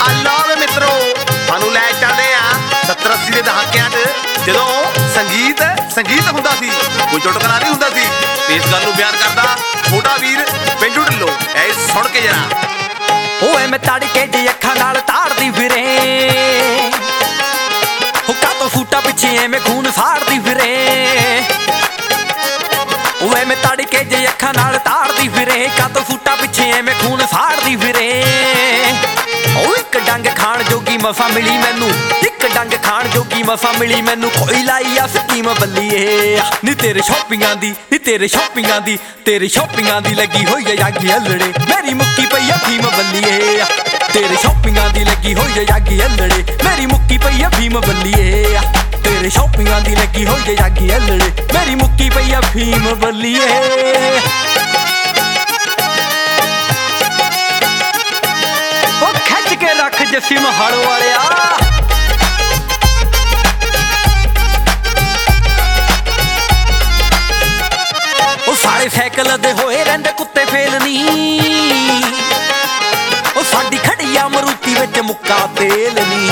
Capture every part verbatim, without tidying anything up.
ਲਓ ਵੇ ਮਿੱਤਰੋ ਸਾਨੂੰ ਲੈ ਚੱਲਦੇ ਆ ਸੱਤਰ ਅੱਸੀ ਦੇ ਦਹਾਕਿਆਂ 'ਚ ਜਦੋਂ ਸੰਗੀਤ ਸੰਗੀਤ ਹੁੰਦਾ ਸੀ ਕੋਈ ਚੁਟਕਲਾ ਨਹੀਂ ਹੁੰਦਾ ਸੀ। ਇਸ ਗੱਲ ਨੂੰ ਬਿਆਨ ਕਰਦਾ ਛੋਟਾ ਵੀਰ ਪਿੰਡੂ ਢਿੱਲੋਂ ਐ ਸੁਣ ਕੇ ਜਰਾ। ਓਏ ਮੈਂ ਤੜਕੇ ਜੀ ਅੱਖਾਂ ਨਾਲ ਤਾੜਦੀ ਫਿਰੇ ਹੁੱਕਾ ਤੋਂ ਫੂਟਾ ਪਿੱਛੇ ਐਵੇਂ ਖੂਨ ਫਾੜਦੀ ਫਿਰੇ। ਓਏ ਮੈਂ ਤੜਕੇ ਜੀ ਅੱਖਾਂ ਨਾਲ ਤਾੜਦੀ ਫਿਰੇ ਕਾ ਤੋਂ ਫੂਟਾ ਪਿੱਛੇ ਐਵੇਂ ਖੂਨ ਫਾੜਦੀ ਫਿਰੇ। ਓ ਇੱਕ ਡੰਗ ਖਾਣ ਜੋਗੀ ਮਸਾ ਮਿਲੀ ਮੈਨੂੰ ਇੱਕ ਡੰਗ ਖਾਣ ਜੋਗੀ ਮਸਾ ਮਿਲੀ ਮੈਨੂੰ ਕੋਈ ਲਾਈ ਆ ਸਕੀਮ ਬੱਲੀਏ ਨੀ ਤੇਰੇ ਸ਼ਾਪਿੰਗਾਂ ਦੀ ਨੀ ਤੇਰੇ ਸ਼ਾਪਿੰਗਾਂ ਦੀ ਤੇਰੇ ਸ਼ਾਪਿੰਗਾਂ ਦੀ ਲੱਗੀ ਹੋਈ ਆ ਜਾਗੀ ਅਲੜੇ ਮੇਰੀ ਮੁੱਕੀ ਪਈ ਆ ਫੀਮ ਬੱਲੀਏ ਤੇਰੇ ਸ਼ਾਪਿੰਗਾਂ ਦੀ ਲੱਗੀ ਹੋਈ ਆ ਜਾਗੀ ਅਲੜੇ ਮੇਰੀ ਮੁੱਕੀ ਪਈ ਆ ਫੀਮ ਬੱਲੀਏ ਤੇਰੇ ਸ਼ਾਪਿੰਗਾਂ ਦੀ ਲੱਗੀ ਹੋਈ ਆ ਜਾਗੀ ਅਲੜੇ ਮੇਰੀ ਮੁੱਕੀ ਪਈ ਆ ਫੀਮ ਬੱਲੀਏ। ਕੇ ਰੱਖ ਜੱਸੀ ਮਹਾਲ ਵਾਲਿਆ ਉਹ ਸਾਰੇ ਸਾਈਕਲ ਦੇ ਹੋਏ ਰਹਿੰਦੇ ਕੁੱਤੇ ਫੇਲ ਨੀ ਉਹ ਸਾਡੀ ਖੜੀ ਆ ਮਰੂਤੀ ਵਿੱਚ ਮੁੱਕਾ ਤੇਲ ਨੀ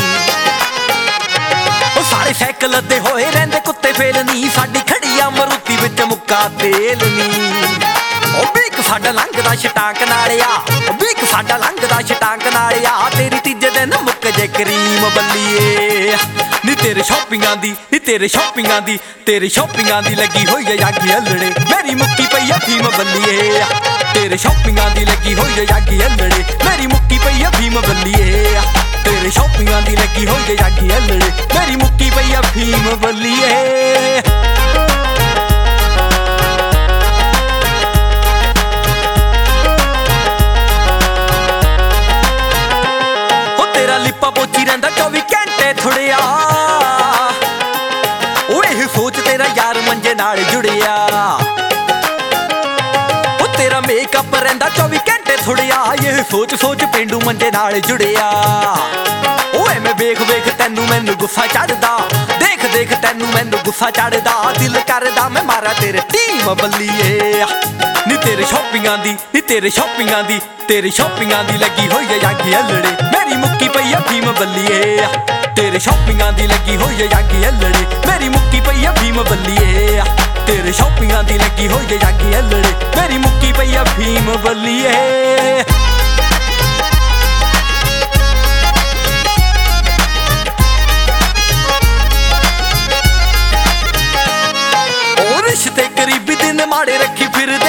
ਉਹ ਸਾਰੇ ਸਾਈਕਲ ਦੇ ਹੋਏ ਰਹਿੰਦੇ ਕੁੱਤੇ ਫੇਲ ਨੀ ਸਾਡੀ ਖੜੀ ਆ ਮਰੂਤੀ ਵਿੱਚ ਮੁੱਕਾ ਤੇਲ ਨੀ। ਉਹ ਵੀ ਇੱਕ ਸਾਡਾ ਲੰਘਦਾ ਛਟਾਂਕ ਨਾਲਿਆ ਉਹ ਵੀ ਇੱਕ ਸਾਡਾ ਲੰਘਦਾ ਛਟਾਂਕ ਨਾਲਿਆ ਤੇਰੀ ਤੀਜੇ ਦਿਨ ਮੁੱਕ ਜੇ ਕਰੀਮ ਬੱਲੀਏ ਨੀ ਤੇਰੇ ਸ਼ਾਪਿੰਗਾਂ ਦੀ ਨੀ ਤੇਰੇ ਸ਼ਾਪਿੰਗਾਂ ਦੀ ਤੇਰੇ ਸ਼ਾਪਿੰਗਾਂ ਦੀ ਲੱਗੀ ਹੋਈ ਆ ਜਾਗੀ ਅਲੜੇ ਮੇਰੀ ਮੁੱਕੀ ਪਈ ਆ ਫੀਮ ਬੱਲੀਏ ਤੇਰੇ ਸ਼ਾਪਿੰਗਾਂ ਦੀ ਲੱਗੀ ਹੋਈ ਆ ਜਾਗੀ ਅਲੜੇ ਮੇਰੀ ਮੁੱਕੀ ਪਈ ਆ ਫੀਮ ਬੱਲੀਏ ਤੇਰੇ ਸ਼ਾਪਿੰਗਾਂ ਦੀ ਲੱਗੀ ਹੋਈ ਆ ਜਾਗੀ ਅਲੜੇ ਮੇਰੀ ਮੁੱਕੀ ਪਈ ਆ ਫੀਮ ਬੱਲੀਏ। ਲਿਪਾ ਪੋਚੀ ਰਹਿੰਦਾ ਚੌਵੀ ਘੰਟੇ ਥੁੜਿਆ ਓਏ ਇਹ ਸੋਚ ਤੇਰਾ ਯਾਰ ਮੰਜੇ ਨਾਲ ਜੁੜਿਆ ਉਹ ਤੇਰਾ ਮੇਕਅਪ ਰਹਿੰਦਾ ਚੌਵੀ ਘੰਟੇ ਥੁੜਿਆ ਇਹ ਸੋਚ ਸੋਚ ਪਿੰਡੂ ਮੰਜੇ ਨਾਲ ਜੁੜਿਆ। ਓਏ ਮੈਂ ਵੇਖ ਵੇਖ ਤੈਨੂੰ ਮੈਨੂੰ ਗੁੱਸਾ ਚੜਦਾ ਦੇਖ ਦੇਖ ਤੈਨੂੰ ਮੈਨੂੰ ਗੁੱਸਾ ਚੜਦਾ ਦਿਲ ਕਰਦਾ ਮੈਂ ਮਾਰਾ ਤੇਰੇ ਟੀਮ ਬੱਲੀਏ ਨੀ ਤੇਰੇ ਸ਼ਾਪਿੰਗਾਂ ਦੀ ਨੀ ਤੇਰੇ ਸ਼ਾਪਿੰਗਾਂ ਦੀ ਤੇਰੇ ਸ਼ਾਪਿੰਗਾਂ ਦੀ ਲੱਗੀ ਹੋਈ ਆ ਜਾਗੀ ਅਲੜੇ ਮੇਰੀ ਮੁੱਕੀ ਪਈ ਆ ਫੀਮ ਬੱਲੀਏ ਤੇਰੇ ਸ਼ਾਪਿੰਗਾਂ ਦੀ ਲੱਗੀ ਹੋਈ ਆ ਜਾਗੀ ਅਲੜੇ ਮੇਰੀ ਮੁੱਕੀ ਪਈ ਆ ਫੀਮ ਬੱਲੀਏ ਤੇਰੇ ਸ਼ਾਪਿੰਗਾਂ ਦੀ ਲੱਗੀ ਹੋਈ ਆ ਜਾਗੀ ਅਲੜੇ ਮੇਰੀ ਮੁੱਕੀ ਪਈ ਆ ਫੀਮ ਬੱਲੀਏ। ਉਹ ਰਿਸ਼ਤੇ ਕਰੀਬੀ ਦਿਨ ਮਾੜੇ ਰੱਖੀ ਫਿਰਦੇ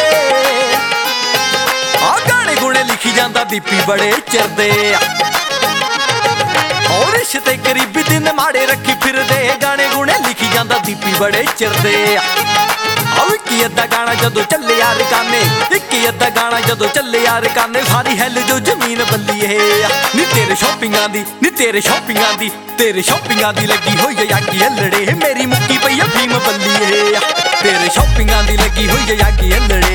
ਲਿਖੀ ਜਾਂਦਾ ਦੀਪੀ ਬੜੇ ਚਿਰਦੇ ਔਰ ਰਿਸ਼ਤੇ ਕਰੀਬੀ ਦਿਨ ਮਾੜੇ ਰੱਖੀ ਫਿਰਦੇ ਗਾਣੇ ਗੁਣੇ ਲਿਖੀ ਜਾਂਦਾ ਦੀਪੀ ਬੜੇ ਚਿਰਦੇ ਆਹ ਕੀ ਅੱਧਾ ਗਾਣਾ ਜਦੋਂ ਚੱਲੇ ਯਾਰ ਕਾਨੇ ਇੱਕ ਅੱਧਾ ਗਾਣਾ ਜਦੋਂ ਚੱਲੇ ਯਾਰ ਕਾਨੇ ਸਾਰੀ ਹੈਲ ਜੋ ਜ਼ਮੀਨ ਬੱਲੀਏ ਨੀ ਤੇਰੇ ਸ਼ਾਪਿੰਗਾਂ ਦੀ ਨੀ ਤੇਰੇ ਸ਼ਾਪਿੰਗਾਂ ਦੀ ਤੇਰੇ ਸ਼ਾਪਿੰਗਾਂ ਦੀ ਲੱਗੀ ਹੋਈ ਆ ਜਾਗੀ ਅਲੜੇ ਮੇਰੀ ਮੁੱਕੀ ਪਈ ਆ ਫੀਮ ਬੱਲੀਏ ਤੇਰੇ ਸ਼ਾਪਿੰਗਾਂ ਦੀ ਲੱਗੀ ਹੋਈ ਆ ਜਾਗੀ ਅਲੜੇ